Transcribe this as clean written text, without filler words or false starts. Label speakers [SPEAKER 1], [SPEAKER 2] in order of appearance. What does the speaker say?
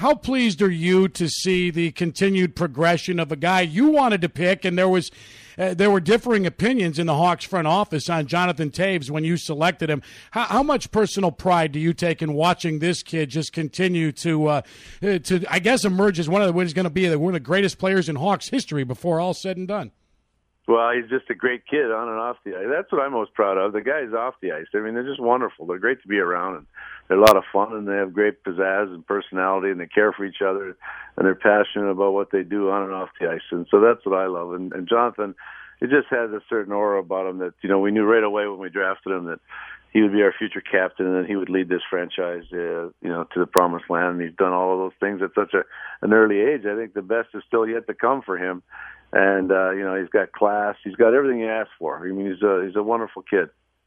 [SPEAKER 1] How pleased are you to see the continued progression of a guy you wanted to pick, and there were differing opinions in the Hawks front office on Jonathan Toews when you selected him. How much personal pride do you take in watching this kid just continue to I guess, emerge as one of the what is going to be one of the greatest players in Hawks history before all said and done?
[SPEAKER 2] Well, he's just a great kid on and off the ice. That's what I'm most proud of. The guys off the ice. I mean, they're just wonderful. They're great to be around, and they're a lot of fun, and they have great pizzazz and personality, and they care for each other, and they're passionate about what they do on and off the ice. And so that's what I love. And Jonathan, it just has a certain aura about him that, we knew right away when we drafted him that he would be our future captain, and that he would lead this franchise, to the promised land. And he's done all of those things at such an early age. I think the best is still yet to come for him. And, he's got class. He's got everything he asked for. I mean, he's a wonderful kid.